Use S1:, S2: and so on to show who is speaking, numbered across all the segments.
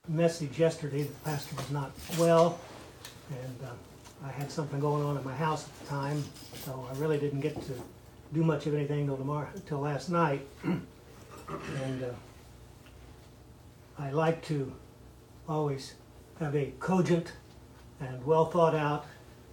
S1: message yesterday that the pastor was not well, and I had something going on at my house at the time, so I really didn't get to do much of anything till last night. And I like to always have a cogent and well thought out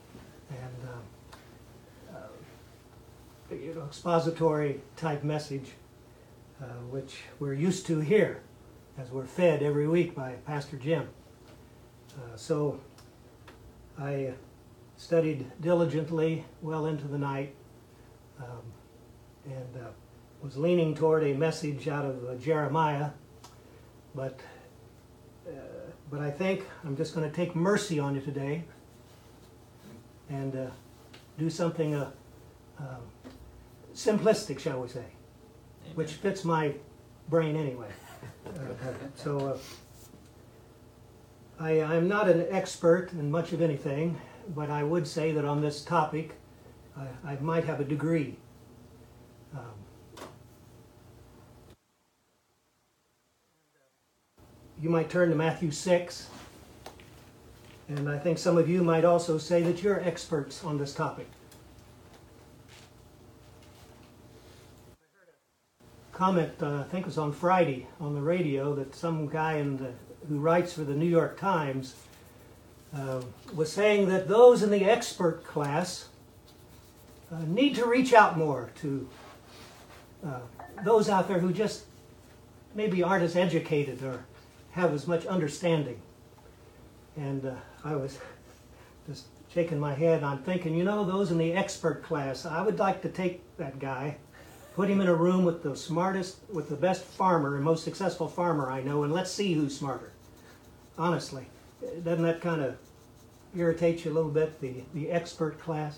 S1: and expository type message, which we're used to here, as we're fed every week by Pastor Jim. So I studied diligently well into the night and was leaning toward a message out of Jeremiah, but I think I'm just going to take mercy on you today and do something simplistic, shall we say, Amen. Which fits my brain anyway. I'm not an expert in much of anything, but I would say that on this topic I might have a degree. You might turn to Matthew 6, and I think some of you might also say that you're experts on this topic. Comment, I think it was on Friday on the radio, that some guy who writes for the New York Times was saying that those in the expert class need to reach out more to those out there who just maybe aren't as educated or have as much understanding. And I was just shaking my head. I'm thinking, those in the expert class, I would like to take that guy, put him in a room with the smartest, with the best farmer and most successful farmer I know, and let's see who's smarter. Honestly, doesn't that kind of irritate you a little bit, the expert class?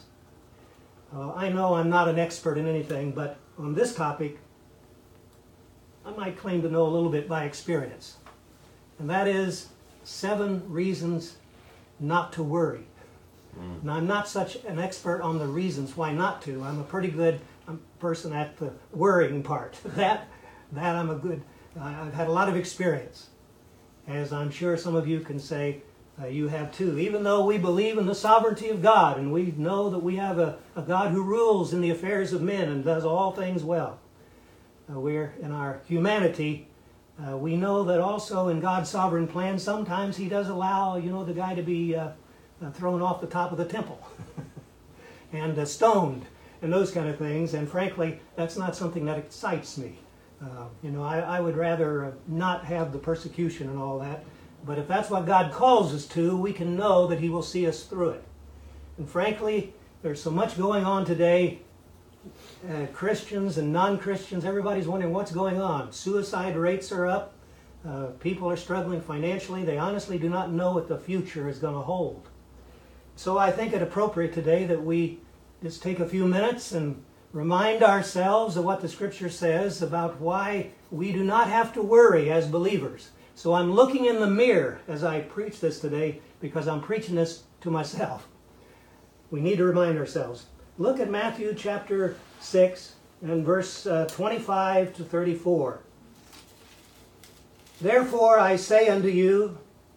S1: I know I'm not an expert in anything, but on this topic, I might claim to know a little bit by experience. And that is 7 reasons not to worry. Now, I'm not such an expert on the reasons why not to. I'm a pretty good person at the worrying part. That I've had a lot of experience, as I'm sure some of you can say you have too. Even though we believe in the sovereignty of God, and we know that we have a God who rules in the affairs of men and does all things well, we're in our humanity. We know that also in God's sovereign plan, sometimes He does allow, the guy to be thrown off the top of the temple and stoned and those kind of things. And frankly, that's not something that excites me. I would rather not have the persecution and all that. But if that's what God calls us to, we can know that He will see us through it. And frankly, there's so much going on today. Christians and non-Christians, everybody's wondering what's going on. Suicide rates are up. People are struggling financially. They honestly do not know what the future is going to hold. So I think it appropriate today that we just take a few minutes and remind ourselves of what the Scripture says about why we do not have to worry as believers. So I'm looking in the mirror as I preach this today because I'm preaching this to myself. We need to remind ourselves. Look at Matthew chapter 6 and verse 25 to 34. Therefore I say unto you,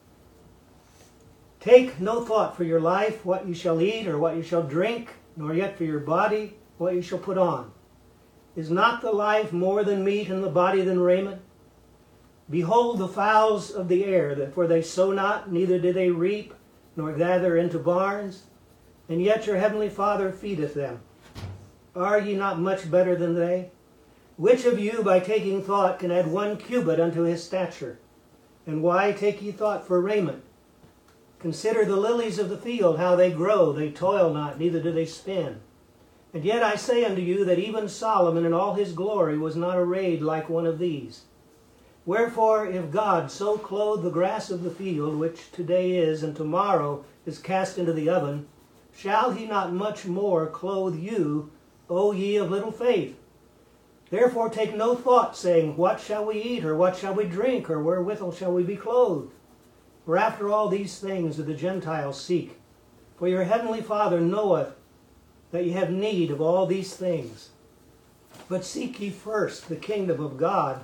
S1: take no thought for your life, what you shall eat or what you shall drink, nor yet for your body, what you shall put on. Is not the life more than meat, and the body than raiment? Behold the fowls of the air, for they sow not, neither do they reap, nor gather into barns, and yet your heavenly Father feedeth them. Are ye not much better than they? Which of you by taking thought can add 1 cubit unto his stature? And why take ye thought for raiment? Consider the lilies of the field, how they grow. They toil not, neither do they spin. And yet I say unto you that even Solomon in all his glory was not arrayed like one of these. Wherefore, if God so clothe the grass of the field, which today is, and tomorrow is cast into the oven, shall He not much more clothe you, O ye of little faith? Therefore take no thought, saying, what shall we eat, or what shall we drink, or wherewithal shall we be clothed? For after all these things do the Gentiles seek. For your heavenly Father knoweth that ye have need of all these things. But seek ye first the kingdom of God,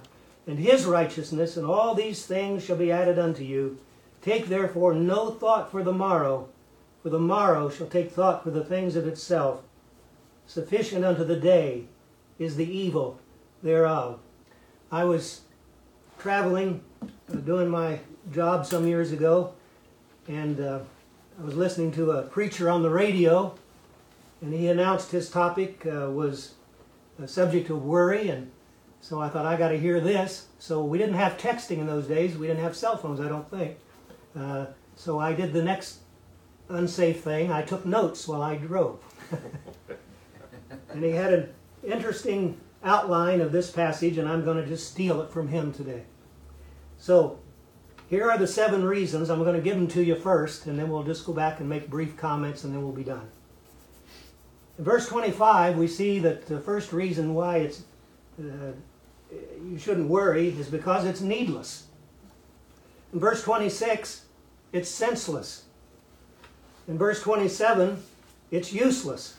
S1: and his righteousness, and all these things shall be added unto you. Take therefore no thought for the morrow shall take thought for the things of itself. Sufficient unto the day is the evil thereof. I was traveling, doing my job some years ago, and I was listening to a preacher on the radio, and he announced his topic was a subject of worry, and so I thought, I got to hear this. So we didn't have texting in those days. We didn't have cell phones, I don't think. So I did the next unsafe thing. I took notes while I drove. And he had an interesting outline of this passage, and I'm going to just steal it from him today. So here are the 7 reasons. I'm going to give them to you first, and then we'll just go back and make brief comments, and then we'll be done. In verse 25, we see that the first reason why it's you shouldn't worry is because it's needless. In verse 26, it's senseless. In verse 27, it's useless.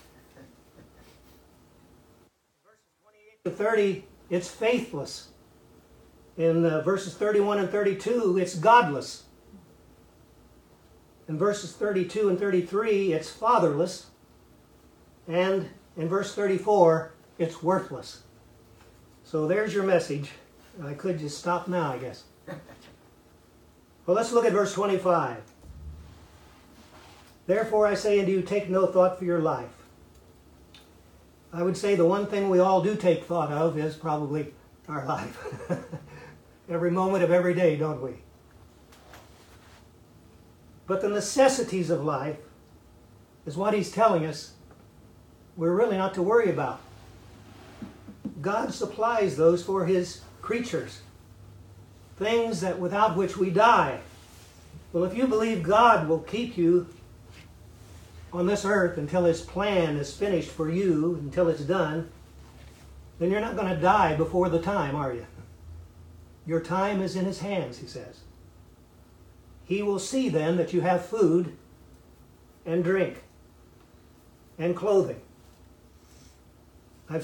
S1: In verses 28 to 30, it's faithless. In verses 31 and 32, it's godless. In verses 32 and 33, it's fatherless. And in verse 34, it's worthless. So there's your message. I could just stop now, I guess. Well, let's look at verse 25. Therefore I say unto you, take no thought for your life. I would say the one thing we all do take thought of is probably our life. Every moment of every day, don't we? But the necessities of life is what he's telling us we're really not to worry about. God supplies those for his creatures. Things that without which we die. Well, if you believe God will keep you on this earth until his plan is finished for you, until it's done, then you're not going to die before the time, are you? Your time is in his hands, he says. He will see then that you have food and drink and clothing. I've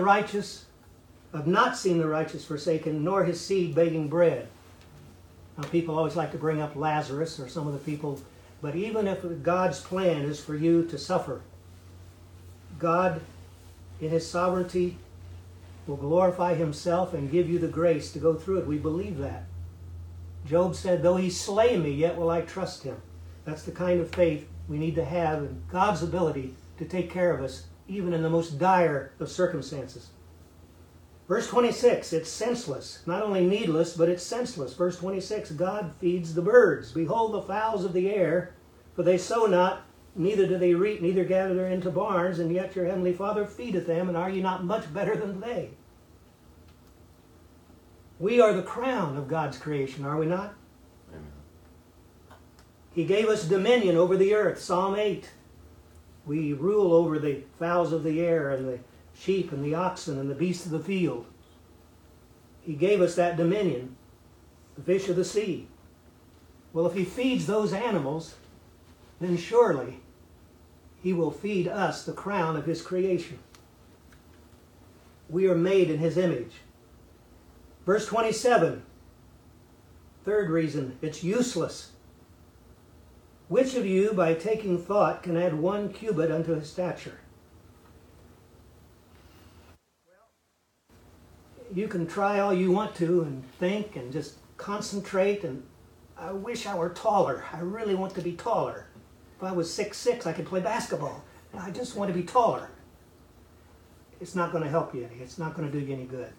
S1: not seen the righteous forsaken, nor his seed begging bread. Now, people always like to bring up Lazarus or some of the people, but even if God's plan is for you to suffer, God, in his sovereignty, will glorify himself and give you the grace to go through it. We believe that. Job said, though he slay me, yet will I trust him. That's the kind of faith we need to have in God's ability to take care of us, even in the most dire of circumstances. Verse 26, it's senseless. Not only needless, but it's senseless. Verse 26, God feeds the birds. Behold the fowls of the air, for they sow not, neither do they reap, neither gather into barns, and yet your heavenly Father feedeth them, and are ye not much better than they? We are the crown of God's creation, are we not? Amen. He gave us dominion over the earth, Psalm 8. We rule over the fowls of the air and the sheep and the oxen and the beasts of the field. He gave us that dominion, the fish of the sea. Well, if he feeds those animals, then surely he will feed us, the crown of his creation. We are made in his image. Verse 27, third reason, it's useless. Which of you, by taking thought, can add 1 cubit unto his stature? Well, you can try all you want to and think and just concentrate, and I wish I were taller. I really want to be taller. If I was 6'6", I could play basketball. I just want to be taller. It's not going to help you any. It's not going to do you any good.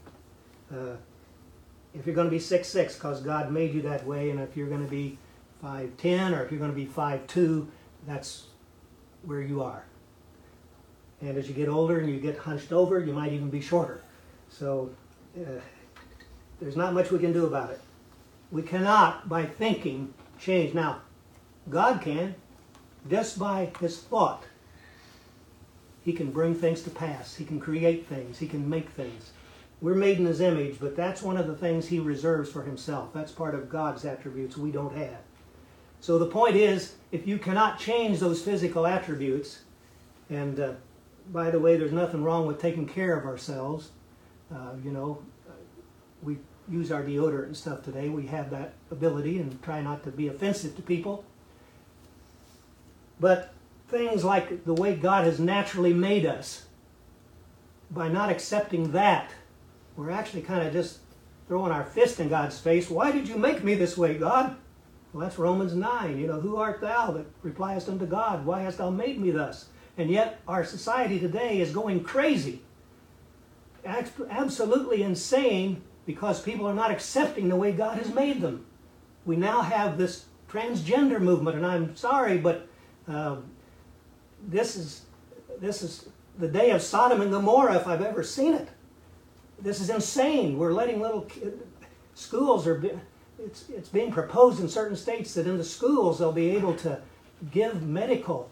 S1: If you're going to be 6'6", because God made you that way, and if you're going to be 5'10", or if you're going to be 5'2", that's where you are. And as you get older and you get hunched over, you might even be shorter. So there's not much we can do about it. We cannot, by thinking, change. Now, God can. Just by his thought, he can bring things to pass. He can create things. He can make things. We're made in his image, but that's one of the things he reserves for himself. That's part of God's attributes we don't have. So the point is, if you cannot change those physical attributes, and by the way, there's nothing wrong with taking care of ourselves. We use our deodorant and stuff today. We have that ability and try not to be offensive to people. But things like the way God has naturally made us, by not accepting that, we're actually kind of just throwing our fist in God's face. Why did you make me this way, God? Well, that's Romans 9. Who art thou that repliest unto God? Why hast thou made me thus? And yet our society today is going crazy. Absolutely insane, because people are not accepting the way God has made them. We now have this transgender movement, and I'm sorry, but this is the day of Sodom and Gomorrah if I've ever seen it. This is insane. We're letting schools it's being proposed in certain states that in the schools they'll be able to give medical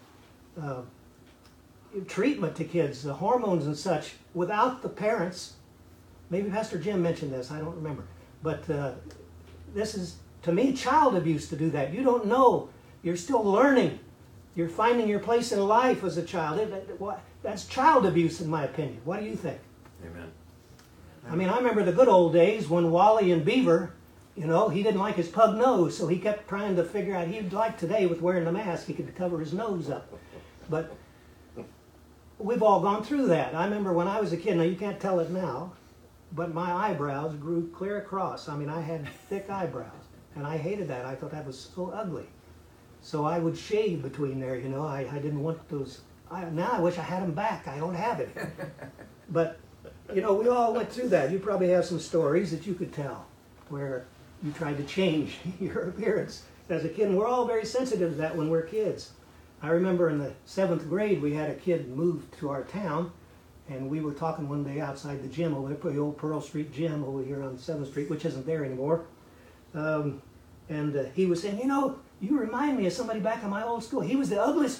S1: treatment to kids, the hormones and such, without the parents. Maybe Pastor Jim mentioned this, I don't remember. But this is, to me, child abuse to do that. You don't know. You're still learning. You're finding your place in life as a child. That's child abuse, in my opinion. What do you think?
S2: Amen.
S1: I mean, I remember the good old days when Wally and Beaver, he didn't like his pug nose, so he kept trying to figure out, he'd like today with wearing the mask, he could cover his nose up. But we've all gone through that. I remember when I was a kid, now you can't tell it now, but my eyebrows grew clear across. I mean, I had thick eyebrows, and I hated that. I thought that was so ugly. So I would shave between there, I didn't want those. Now I wish I had them back. I don't have it. But, we all went through that. You probably have some stories that you could tell where you tried to change your appearance as a kid. And we're all very sensitive to that when we're kids. I remember in the 7th grade, we had a kid move to our town, and we were talking one day outside the gym over there, the old Pearl Street gym over here on 7th Street, which isn't there anymore. And he was saying, you remind me of somebody back in my old school. He was the ugliest.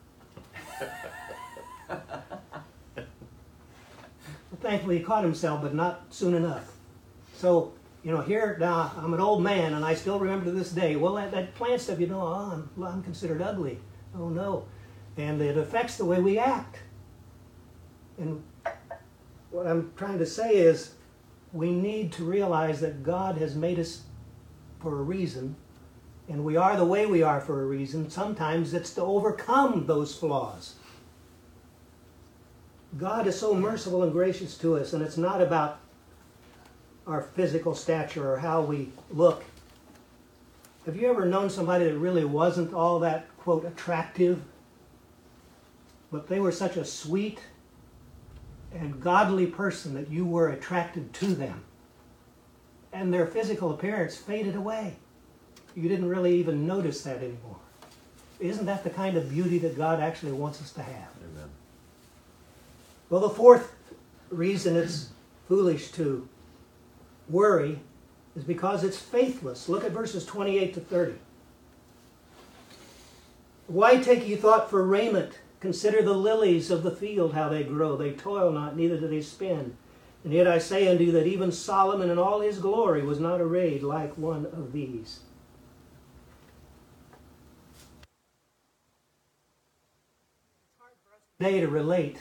S1: Well, thankfully he caught himself, but not soon enough. So, here now I'm an old man, and I still remember to this day, well, that plant stuff, I'm considered ugly. Oh no. And it affects the way we act. And what I'm trying to say is we need to realize that God has made us for a reason, and we are the way we are for a reason. Sometimes it's to overcome those flaws. God is so merciful and gracious to us, and it's not about our physical stature or how we look. Have you ever known somebody that really wasn't all that, quote, attractive, but they were such a sweet and godly person that you were attracted to them, and their physical appearance faded away? You didn't really even notice that anymore. Isn't that the kind of beauty that God actually wants us to have?
S2: Amen.
S1: Well, the fourth reason it's foolish to worry is because it's faithless. Look at verses 28 to 30. Why take ye thought for raiment? Consider the lilies of the field, how they grow. They toil not, neither do they spin. And yet I say unto you that even Solomon in all his glory was not arrayed like one of these. It's hard for us today to relate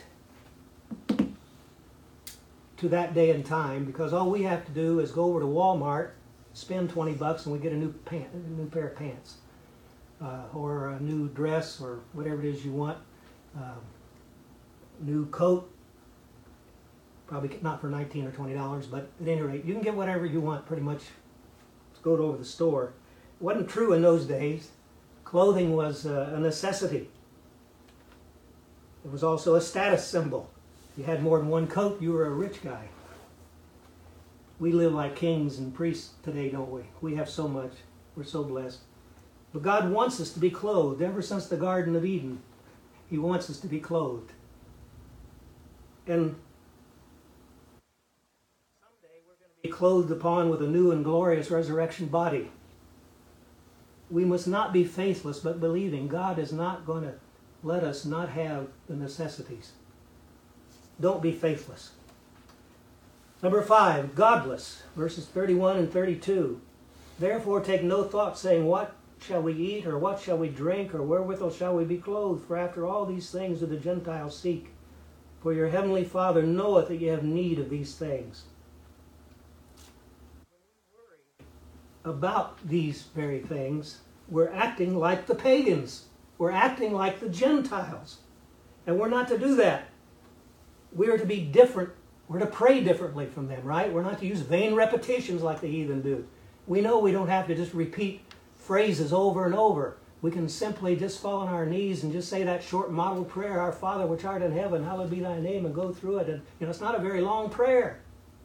S1: to that day and time, because all we have to do is go over to Walmart, spend $20, and we get a new pair of pants, or a new dress, or whatever it is you want, new coat. Probably not for $19 or $20, but at any rate, you can get whatever you want pretty much. Let's go over the store. It wasn't true in those days. Clothing was a necessity. It was also a status symbol. If you had more than one coat, you were a rich guy. We live like kings and priests today, don't we? We have so much. We're so blessed. But God wants us to be clothed. Ever since the Garden of Eden, He wants us to be clothed. And someday we're going to be clothed upon with a new and glorious resurrection body. We must not be faithless, but believing. God is not going to let us not have the necessities. Don't be faithless. Number 5, godless. Verses 31 and 32. Therefore take no thought, saying, what shall we eat, or what shall we drink, or wherewithal shall we be clothed? For after all these things do the Gentiles seek. For your heavenly Father knoweth that ye have need of these things. about these very things, we're acting like the pagans. We're acting like the Gentiles. And we're not to do that. We are to be different. We're to pray differently from them, right? We're not to use vain repetitions like the heathen do. We know we don't have to just repeat phrases over and over. We can simply just fall on our knees and just say that short model prayer, Our Father which art in heaven, hallowed be thy name, and go through it. And it's not a very long prayer.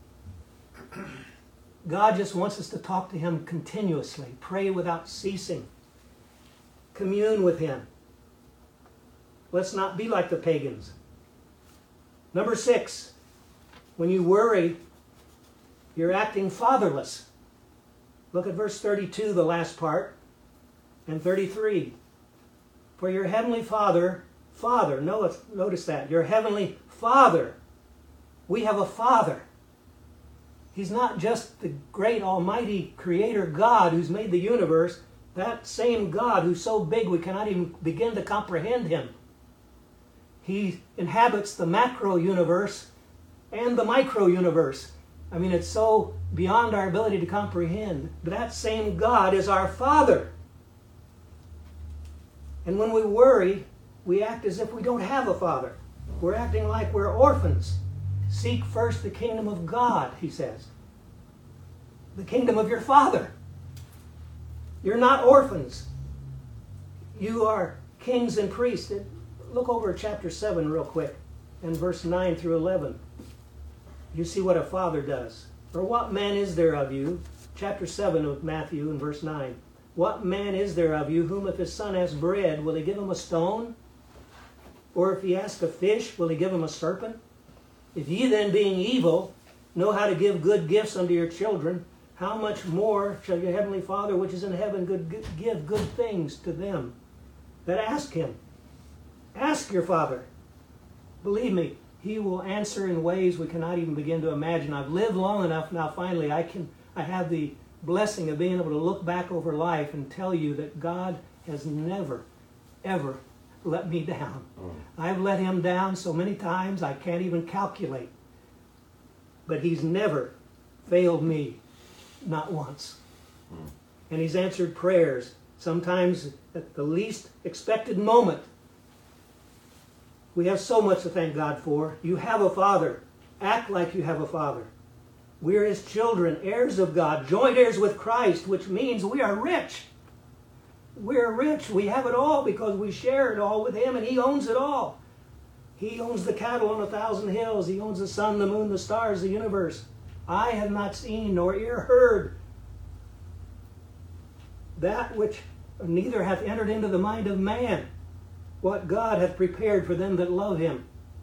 S1: God just wants us to talk to Him continuously, pray without ceasing, commune with Him. Let's not be like the pagans. Number 6, when you worry, you're acting fatherless. Look at verse 32, the last part, and 33. For your heavenly Father, notice that, your heavenly Father, we have a Father. He's not just the great almighty creator God who's made the universe, that same God who's so big we cannot even begin to comprehend Him. He inhabits the macro universe and the micro universe. I mean, it's so beyond our ability to comprehend. But that same God is our Father. And when we worry, we act as if we don't have a Father. We're acting like we're orphans. Seek first the kingdom of God, He says. The kingdom of your Father. You're not orphans. You are kings and priests. Look over at chapter 7 real quick, and verse 9 through 11. You see what a father does. Or what man is there of you, chapter 7 of Matthew and verse 9. What man is there of you whom if his son asks bread, will he give him a stone? Or if he asks a fish, will he give him a serpent? If ye then, being evil, know how to give good gifts unto your children, how much more shall your heavenly Father which is in heaven give good things to them that ask Him? Ask your Father. Believe me, He will answer in ways we cannot even begin to imagine. I've lived long enough now, finally, I have the blessing of being able to look back over life and tell you that God has never, ever let me down. I've let Him down so many times I can't even calculate. But He's never failed me, not once. And He's answered prayers, sometimes at the least expected moment. We have so much to thank God for. You have a Father. Act like you have a Father. We are His children, heirs of God, joint heirs with Christ, which means we are rich. We're rich. We have it all because we share it all with Him, and He owns it all. He owns the cattle on 1,000 hills. He owns the sun, the moon, the stars, the universe. I have not seen nor ear heard that which neither hath entered into the mind of man, what God hath prepared for them that love Him.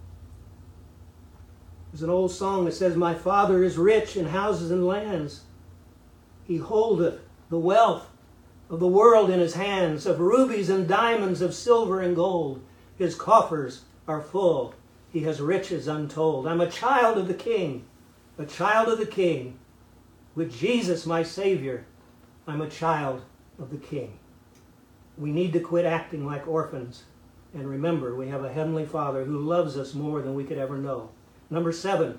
S1: There's an old song that says, My Father is rich in houses and lands. He holdeth the wealth of the world in His hands, of rubies and diamonds, of silver and gold. His coffers are full. He has riches untold. I'm a child of the King, a child of the King. With Jesus, my Savior, I'm a child of the King. We need to quit acting like orphans. And remember, we have a Heavenly Father who loves us more than we could ever know. Number 7.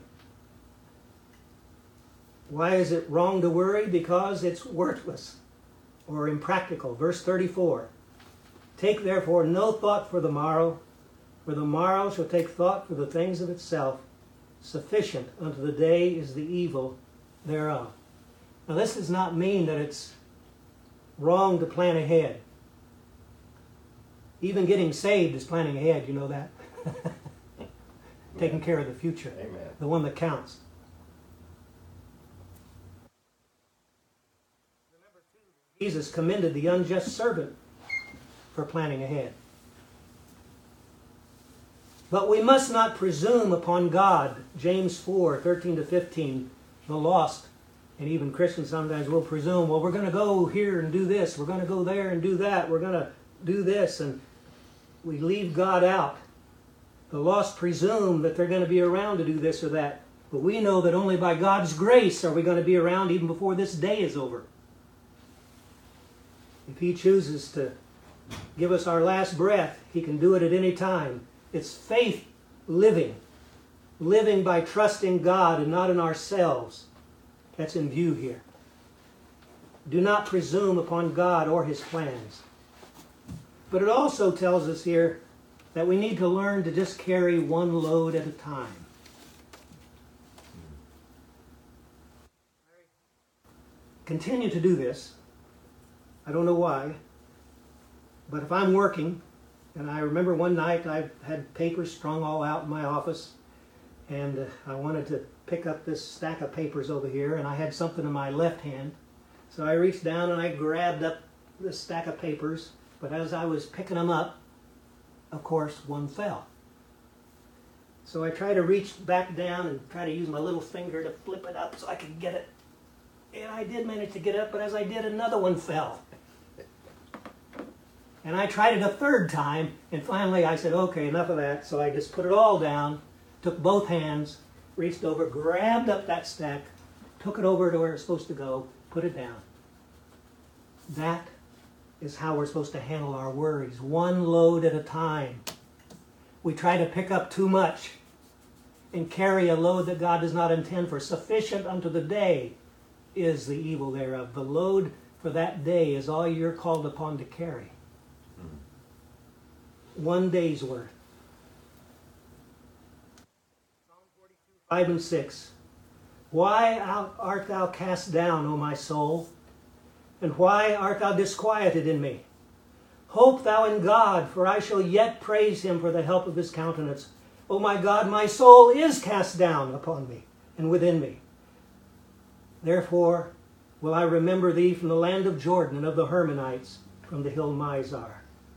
S1: Why is it wrong to worry? Because it's worthless or impractical. Verse 34. Take therefore no thought for the morrow shall take thought for the things of itself. Sufficient unto the day is the evil thereof. Now this does not mean that it's wrong to plan ahead. Even getting saved is planning ahead, you know that? Taking care of the future.
S2: Amen.
S1: The one that counts. Remember too, Jesus commended the unjust servant for planning ahead. But we must not presume upon God. James 4, 13 to 15, the lost, and even Christians sometimes will presume, well, we're going to go here and do this. We're going to go there and do that. We're going to do this. And we leave God out. The lost presume that they're going to be around to do this or that. But we know that only by God's grace are we going to be around even before this day is over. If He chooses to give us our last breath, He can do it at any time. It's faith living by trusting God and not in ourselves. That's in view here. Do not presume upon God or his plans. But it also tells us here that we need to learn to just carry one load at a time. Continue to do this. I don't know why, but if I'm working, and I remember one night I had papers strung all out in my office, and I wanted to pick up this stack of papers over here, and I had something in my left hand. So I reached down and I grabbed up this stack of papers, but as I was picking them up, of course, one fell. So I tried to reach back down and try to use my little finger to flip it up so I could get it. And I did manage to get it up, but as I did, another one fell. And I tried it a third time, and finally I said, okay, enough of that. So I just put it all down, took both hands, reached over, grabbed up that stack, took it over to where it's supposed to go, put it down. That is how we're supposed to handle our worries, one load at a time. We try to pick up too much and carry a load that God does not intend for. Sufficient unto the day is the evil thereof. The load for that day is all you're called upon to carry. 1 day's worth. Psalm 42, 5 and 6. Why art thou cast down, O my soul? And why art thou disquieted in me? Hope thou in God, for I shall yet praise him for the help of his countenance. O my God, my soul is cast down upon me and within me. Therefore will I remember thee from the land of Jordan and of the Hermonites, from the hill Mizar.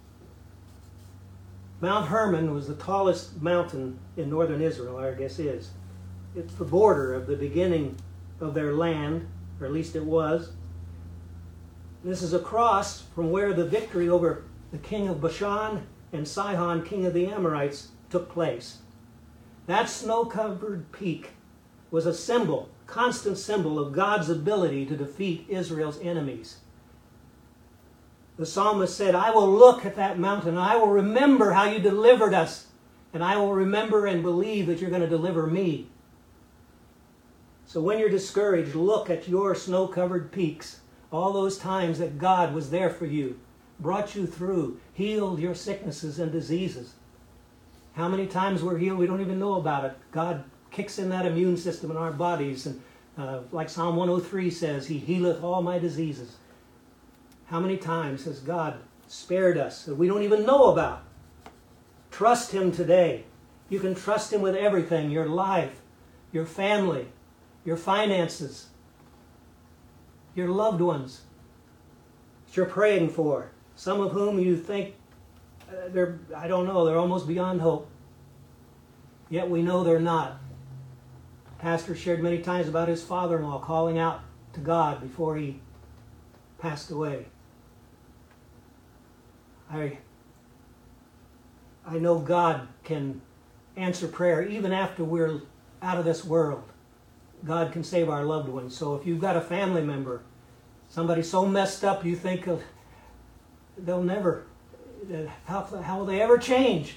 S1: Mount Hermon was the tallest mountain in northern Israel, I guess is. It's the border of the beginning of their land, or at least it was. This is across from where the victory over the king of Bashan and Sihon, king of the Amorites, took place. That snow-covered peak was a symbol, constant symbol of God's ability to defeat Israel's enemies. The psalmist said, I will look at that mountain, and I will remember how you delivered us, and I will remember and believe that you're going to deliver me. So when you're discouraged, look at your snow-covered peaks, all those times that God was there for you, brought you through, healed your sicknesses and diseases. How many times we're healed, we don't even know about it. God kicks in that immune system in our bodies, and like Psalm 103 says, he healeth all my diseases. How many times has God spared us that we don't even know about? Trust him today. You can trust him with everything, your life, your family, your finances, your loved ones that you're praying for, some of whom you think they're almost beyond hope. Yet we know they're not. Pastor shared many times about his father-in-law calling out to God before he passed away. I know God can answer prayer even after we're out of this world. God can save our loved ones. So if you've got a family member, somebody so messed up you think they'll never, how will they ever change?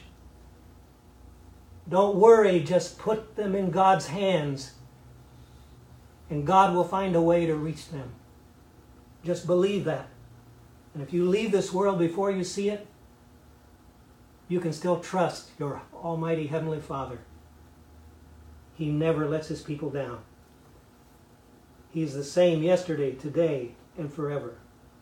S1: Don't worry, just put them in God's hands and God will find a way to reach them. Just believe that. And if you leave this world before you see it, you can still trust your Almighty Heavenly Father. He never lets his people down. He's the same yesterday, today, and forever.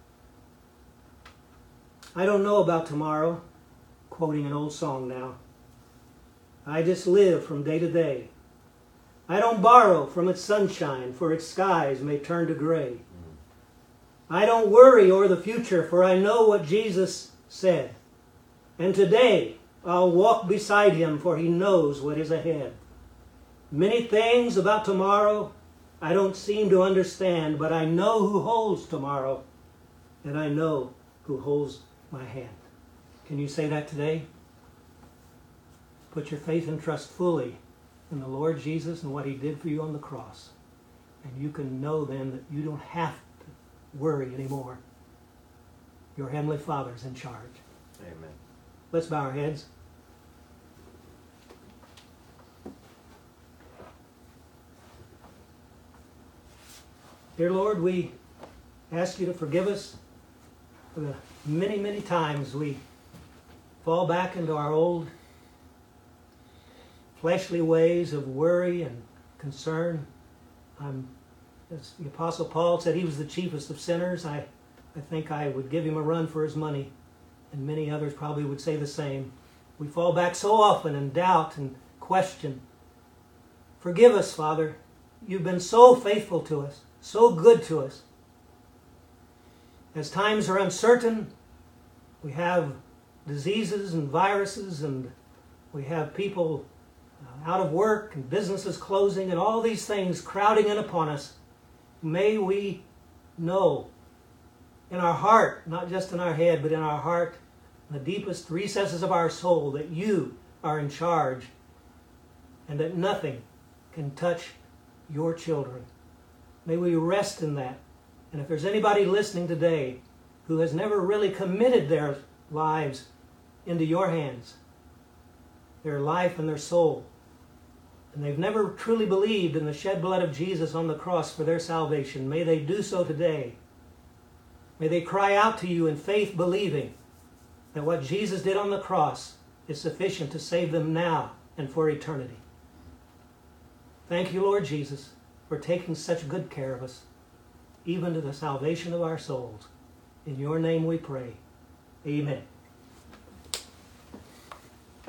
S1: I don't know about tomorrow, quoting an old song now. I just live from day to day. I don't borrow from its sunshine, for its skies may turn to gray. I don't worry o'er the future, for I know what Jesus said. And today I'll walk beside him, for he knows what is ahead. Many things about tomorrow I don't seem to understand, but I know who holds tomorrow, and I know who holds my hand. Can you say that today? Put your faith and trust fully in the Lord Jesus and what he did for you on the cross. And you can know then that you don't have to worry anymore. Your Heavenly Father's in charge.
S2: Amen.
S1: Let's bow our heads. Dear Lord, we ask you to forgive us for the many, many times we fall back into our old fleshly ways of worry and concern. As the Apostle Paul said, he was the chiefest of sinners. I think I would give him a run for his money, and many others probably would say the same. We fall back so often in doubt and question. Forgive us, Father. You've been so faithful to us, so good to us. As times are uncertain, we have diseases and viruses, and we have people out of work and businesses closing and all these things crowding in upon us. May we know in our heart, not just in our head, but in our heart, in the deepest recesses of our soul, that you are in charge and that nothing can touch your children. May we rest in that. And if there's anybody listening today who has never really committed their lives into your hands, their life and their soul, and they've never truly believed in the shed blood of Jesus on the cross for their salvation, may they do so today. May they cry out to you in faith, believing that what Jesus did on the cross is sufficient to save them now and for eternity. Thank you, Lord Jesus, for taking such good care of us, even to the salvation of our souls. In your name we pray. Amen.